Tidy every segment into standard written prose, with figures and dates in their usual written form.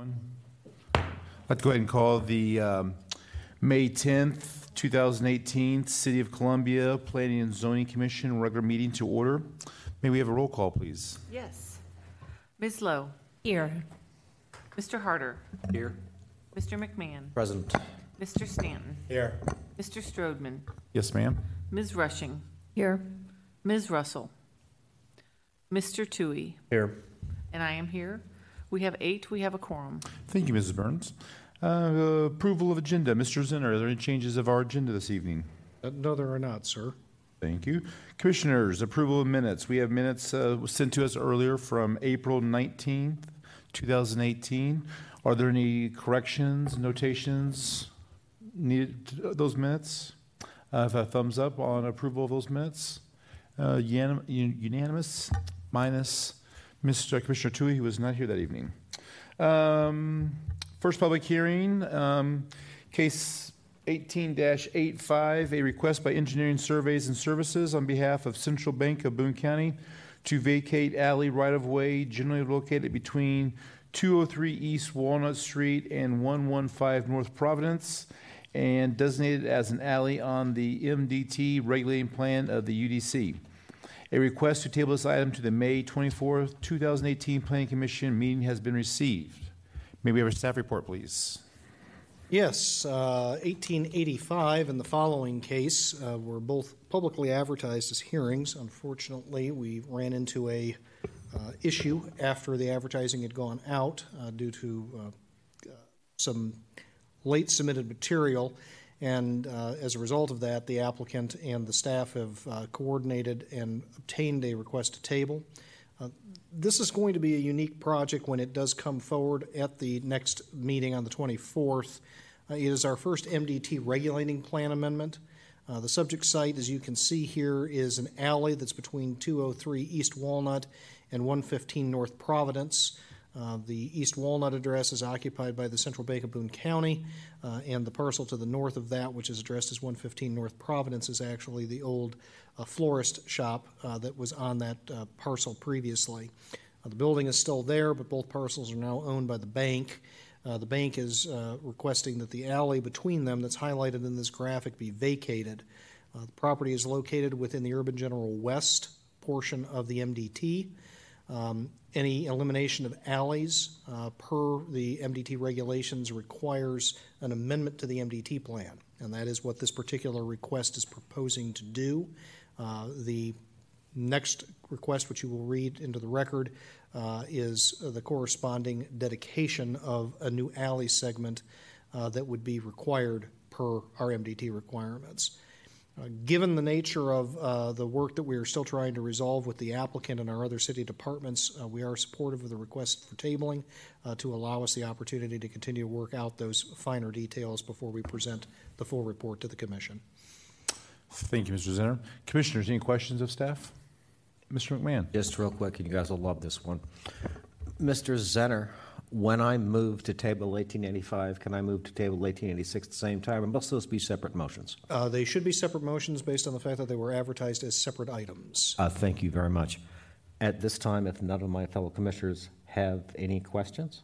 everyone. I'd like to go ahead and call the May 10th, 2018 City of Columbia Planning and Zoning Commission regular meeting to order. May we have a roll call, please? Yes. Ms. Lowe. Here. Mr. Harder. Here. Mr. McMahon. Present. Mr. Stanton. Here. Mr. Strodeman. Yes, ma'am. Ms. Rushing. Here. Ms. Russell. Mr. Toohey. Here. And I am here. We have 8. We have a quorum. Thank you, Mrs. Burns. Approval of agenda. Mr. Zinner, are there any changes of our agenda this evening? No, there are not, sir. Thank you. Commissioners, approval of minutes. We have minutes sent to us earlier from April 19th, 2018. Are there any corrections, notations needed to those minutes? If a thumbs up on approval of those minutes. Unanimous, minus Mr. Commissioner Toohey, who was not here that evening. First public hearing, case 18-85, a request by Engineering Surveys and Services on behalf of Central Bank of Boone County to vacate alley right-of-way generally located between 203 East Walnut Street and 115 North Providence and designated as an alley on the MDT regulating plan of the UDC. A request to table this item to the May 24th, 2018 Planning Commission meeting has been received. May we have a staff report, please? Yes, 1885 and the following case were both publicly advertised as hearings. Unfortunately, we ran into a issue after the advertising had gone out due to some late submitted material, and as a result of that, the applicant and the staff have coordinated and obtained a request to table. This is going to be a unique project when it does come forward at the next meeting on the 24th. It is our first MDT regulating plan amendment. The subject site, as you can see here, is an alley that's between 203 East Walnut and 115 North Providence. The East Walnut address is occupied by the Central Bank of Boone County, and the parcel to the north of that, which is addressed as 115 North Providence, is actually the old florist shop that was on that parcel previously. The building is still there, but both parcels are now owned by the bank. The bank is requesting that the alley between them that's highlighted in this graphic be vacated. The property is located within the Urban General West portion of the MDT. Any elimination of alleys per the MDT regulations requires an amendment to the MDT plan, and that is what this particular request is proposing to do. The next request, which you will read into the record, is the corresponding dedication of a new alley segment that would be required per our MDT requirements. Given the nature of the work that we are still trying to resolve with the applicant and our other city departments, we are supportive of the request for tabling to allow us the opportunity to continue to work out those finer details before we present the full report to the Commission. Thank you, Mr. Zinner. Commissioners, any questions of staff? Mr. McMahon. Just real quick, and you guys will love this one. Mr. Zenner, when I move to table 1885, can I move to table 1886 at the same time, or must those be separate motions? They should be separate motions based on the fact that they were advertised as separate items. Thank you very much. At this time, if none of my fellow commissioners have any questions?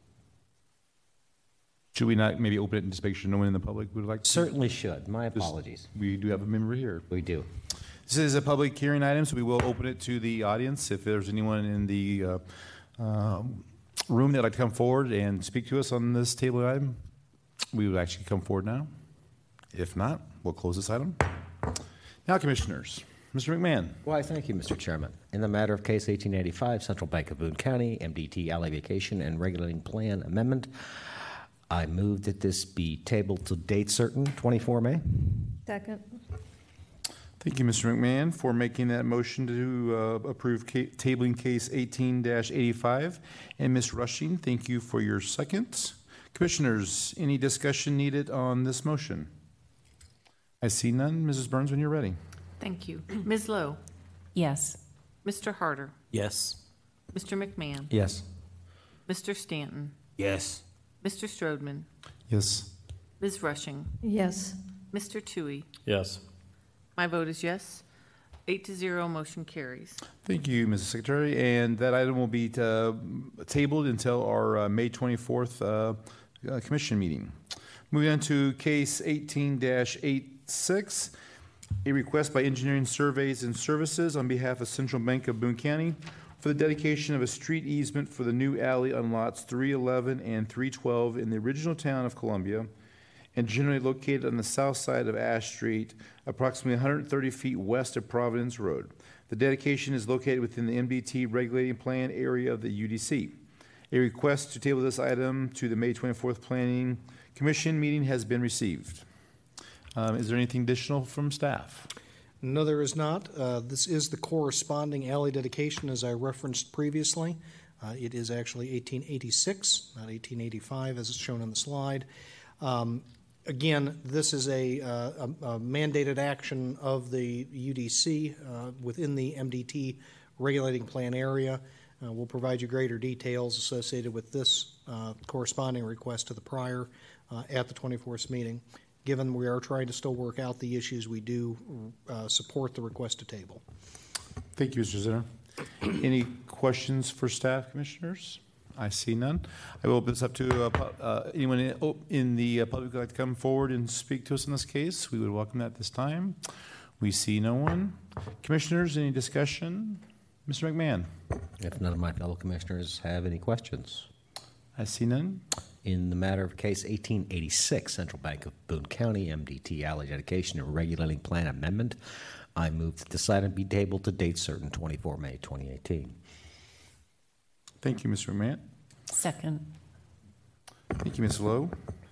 Should we not maybe open it and just make sure no one in the public would like to? Certainly should. My apologies. We do have a member here. We do. This is a public hearing item, so we will open it to the audience. If there's anyone in the room that would like to come forward and speak to us on this table item, we would actually come forward now. If not, we'll close this item. Now, Commissioners. Mr. McMahon. Why, thank you, Mr. Chairman. In the matter of case 1885, Central Bank of Boone County, MDT alley vacation and regulating plan amendment, I move that this be tabled to date certain, 24 May. Second. Thank you, Mr. McMahon, for making that motion to approve tabling case 18-85. And Ms. Rushing, thank you for your second. Commissioners, any discussion needed on this motion? I see none. Mrs. Burns, when you're ready. Thank you. Ms. Lowe. Yes. Mr. Harder. Yes. Mr. McMahon. Yes. Mr. Stanton. Yes. Mr. Strodeman. Yes. Ms. Rushing. Yes. Mr. Toohey. Yes. My vote is yes. 8-0, motion carries. Thank you, Mrs. Secretary. And that item will be tabled until our May 24th commission meeting. Moving on to case 18-86, a request by Engineering Surveys and Services on behalf of Central Bank of Boone County for the dedication of a street easement for the new alley on lots 311 and 312 in the original town of Columbia, and generally located on the south side of Ash Street, approximately 130 feet west of Providence Road. The dedication is located within the MDT regulating plan area of the UDC. A request to table this item to the May 24th Planning Commission meeting has been received. Is there anything additional from staff? No, there is not. This is the corresponding alley dedication as I referenced previously. It is actually 1886, not 1885 as it's shown on the slide. Again, this is a mandated action of the UDC within the MDT regulating plan area. We'll provide you greater details associated with this corresponding request to the prior at the 24th meeting. Given we are trying to still work out the issues, we do support the request to table. Thank you, Mr. Zinner. Any questions for staff, commissioners? I see none. I will open this up to anyone in the public who would like to come forward and speak to us in this case. We would welcome that this time. We see no one. Commissioners, any discussion? Mr. McMahon? If none of my fellow commissioners have any questions. I see none. In the matter of case 1886, Central Bank of Boone County, MDT alley dedication and regulating plan amendment, I move that this item be tabled to date certain 24 May 2018. Thank you, Mr. McMahon. Second. Thank you, Ms. Lowe.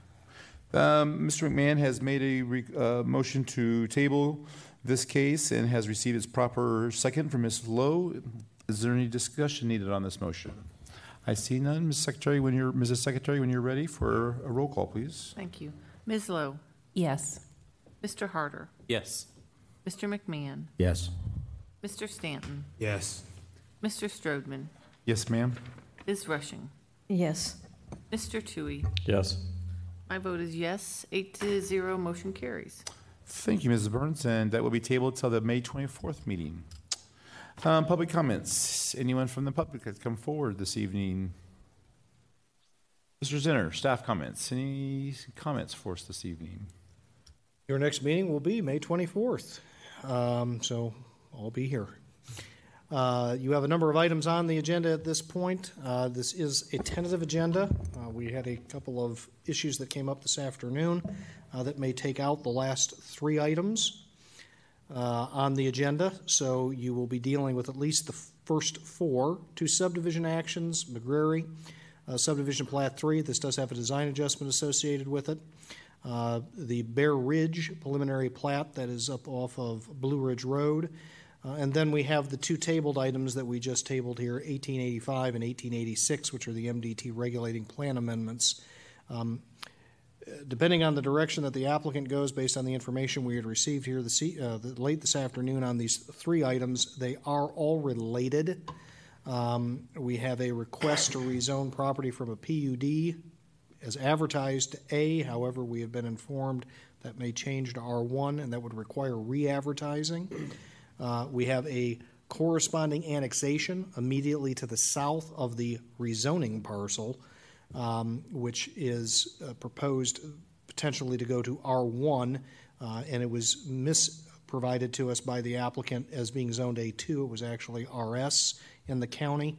Mr. McMahon has made a motion to table this case and has received its proper second from Ms. Lowe. Is there any discussion needed on this motion? I see none. Mrs. Secretary, when you're ready for a roll call, please. Thank you. Ms. Lowe, Yes. Mr. Harder, Yes. Mr. McMahon, Yes. Mr. Stanton, Yes. Mr. Strodeman, Yes, ma'am. Ms. Rushing, Yes. Mr. Toohey. Yes. My vote is yes, 8-0, motion carries. Thank you, Mrs. Burns, and that will be tabled till the May 24th meeting. Public comments. Anyone from the public that's come forward this evening? Mr. Zinner, staff comments. Any comments for us this evening? Your next meeting will be May 24th, so I'll be here. You have a number of items on the agenda at this point. This is a tentative agenda. We had a couple of issues that came up this afternoon that may take out the last three items on the agenda, so you will be dealing with at least the first four. Two subdivision actions, McGrary, subdivision plat 3. This does have a design adjustment associated with it. The Bear Ridge preliminary plat that is up off of Blue Ridge Road. And then we have the two tabled items that we just tabled here, 1885 and 1886, which are the MDT regulating plan amendments. Depending on the direction that the applicant goes, based on the information we had received here late this afternoon on these three items, they are all related. We have a request to rezone property from a PUD as advertised to A. However, we have been informed that may change to R1, and that would require re-advertising. We have a corresponding annexation immediately to the south of the rezoning parcel, which is proposed potentially to go to R1, and it was provided to us by the applicant as being zoned A2. It was actually RS in the county.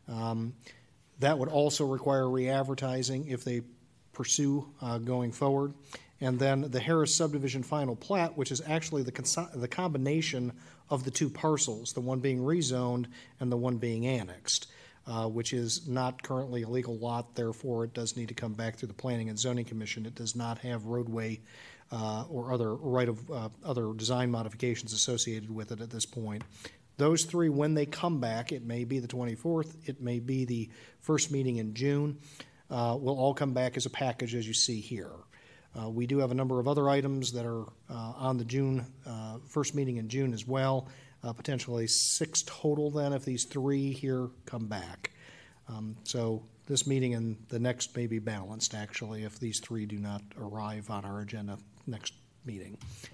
That would also require re-advertising if they pursue going forward. And then the Harris subdivision final plat, which is actually the combination of the two parcels, the one being rezoned and the one being annexed, which is not currently a legal lot. Therefore, it does need to come back through the Planning and Zoning Commission. It does not have roadway or other design modifications associated with it at this point. Those three, when they come back, it may be the 24th, it may be the first meeting in June, will all come back as a package as you see here. We do have a number of other items that are on the June first meeting in June as well, potentially 6 total then if these 3 here come back. So this meeting and the next may be balanced actually if these 3 do not arrive on our agenda next meeting.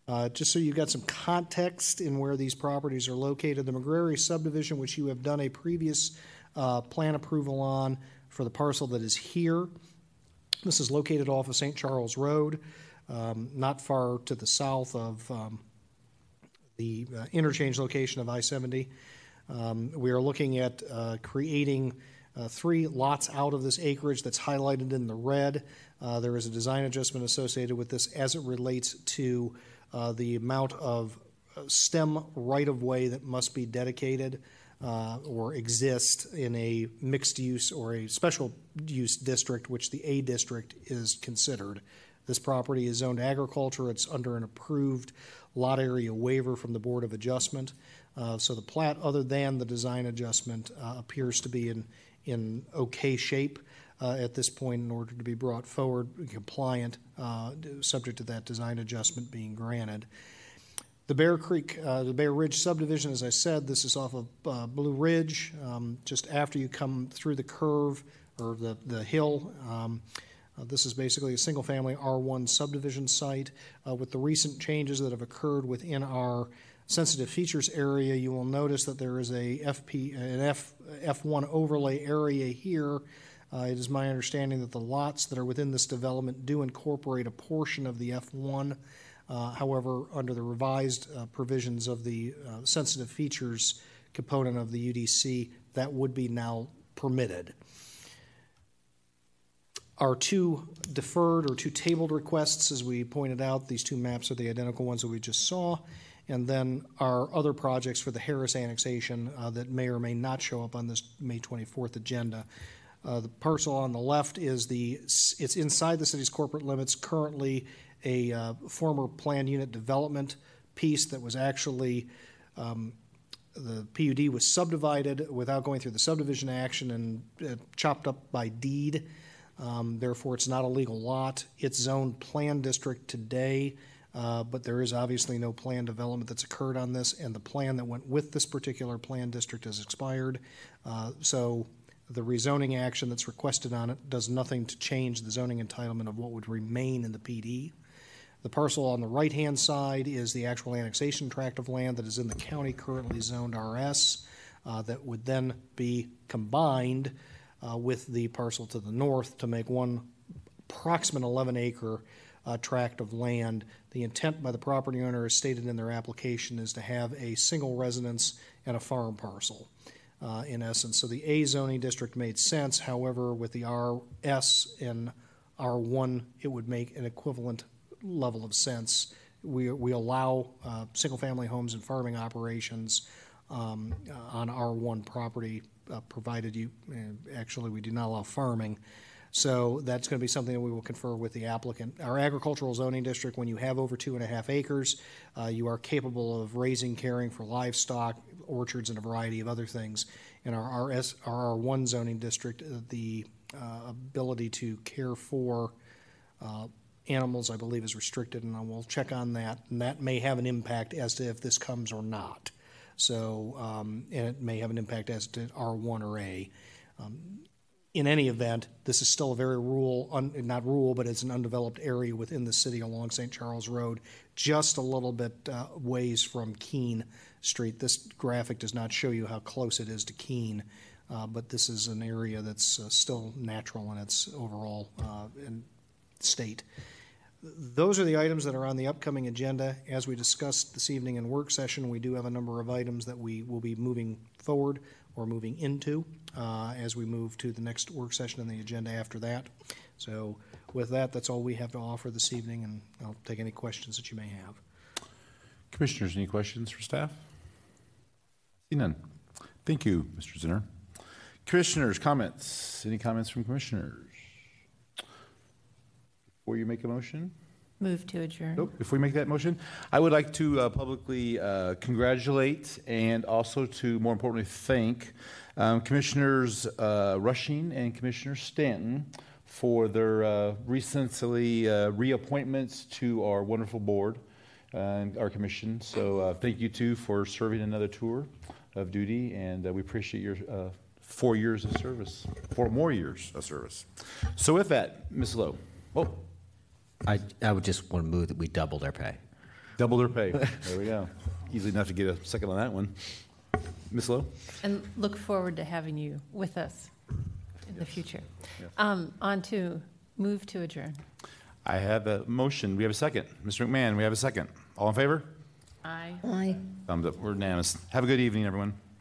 Just so you've got some context in where these properties are located, the McGrary subdivision, which you have done a previous plan approval on for the parcel that is here. This is located off of St. Charles Road, not far to the south of the interchange location of I-70. We are looking at creating 3 lots out of this acreage that's highlighted in the red. There is a design adjustment associated with this as it relates to the amount of stem right-of-way that must be dedicated or exist in a mixed use or a special use district, which the A district is considered. This property is zoned agriculture. It's under an approved lot area waiver from the Board of Adjustment. So the plat, other than the design adjustment, appears to be in okay shape at this point in order to be brought forward compliant, subject to that design adjustment being granted. The Bear Ridge subdivision, as I said, this is off of Blue Ridge, just after you come through the curve or the hill. This is basically a single-family R1 subdivision site. With the recent changes that have occurred within our sensitive features area, you will notice that there is an F1 overlay area here. It is my understanding that the lots that are within this development do incorporate a portion of the F1. However, under the revised provisions of the sensitive features component of the UDC, that would be now permitted. Our 2 deferred or 2 tabled requests, as we pointed out, these 2 maps are the identical ones that we just saw. And then our other projects for the Harris annexation that may or may not show up on this May 24th agenda. The parcel on the left is it's inside the city's corporate limits, currently a former planned unit development piece that was actually, the PUD was subdivided without going through the subdivision action and chopped up by deed. Therefore, it's not a legal lot. It's zoned plan district today, but there is obviously no plan development that's occurred on this, and the plan that went with this particular plan district has expired. So the rezoning action that's requested on it does nothing to change the zoning entitlement of what would remain in the PD. The parcel on the right-hand side is the actual annexation tract of land that is in the county, currently zoned RS, that would then be combined with the parcel to the north to make one approximate 11-acre tract of land. The intent by the property owner, as stated in their application, is to have a single residence and a farm parcel, in essence. So the A zoning district made sense. However, with the RS and R1, it would make an equivalent level of sense. We allow single-family homes and farming operations on R1 property, provided you, actually we do not allow farming. So that's going to be something that we will confer with the applicant. Our agricultural zoning district, when you have over 2.5 acres, you are capable of raising, caring for livestock, orchards, and a variety of other things. In our R1 zoning district, the ability to care for animals, I believe, is restricted, and I will check on that. And that may have an impact as to if this comes or not. So, and it may have an impact as to R1 or A. In any event, this is still a very rural, not rural, but it's an undeveloped area within the city along St. Charles Road, just a little bit ways from Keene Street. This graphic does not show you how close it is to Keene, but this is an area that's still natural in its overall state. Those are the items that are on the upcoming agenda. As we discussed this evening in work session, we do have a number of items that we will be moving forward or moving into as we move to the next work session on the agenda after that. So with that, that's all we have to offer this evening, and I'll take any questions that you may have. Commissioners, any questions for staff? See none. Thank you, Mr. Zinner. Commissioners, comments? Any comments from commissioners? Before you make a motion? Move to adjourn. Nope. Before we make that motion, I would like to publicly congratulate and also to, more importantly, thank Commissioners Rushing and Commissioner Stanton for their recently reappointments to our wonderful board and our commission. So thank you, too, for serving another tour of duty, and we appreciate your 4 years of service, 4 more years of service. So with that, Ms. Lowe. Oh. I would just want to move that we double their pay. Double their pay. There we go. Easy enough to get a second on that one. Ms. Lowe? And look forward to having you with us in the future. Yes. On to move to adjourn. I have a motion. We have a second. Mr. McMahon, we have a second. All in favor? Aye. Aye. Thumbs up. We're unanimous. Have a good evening, everyone.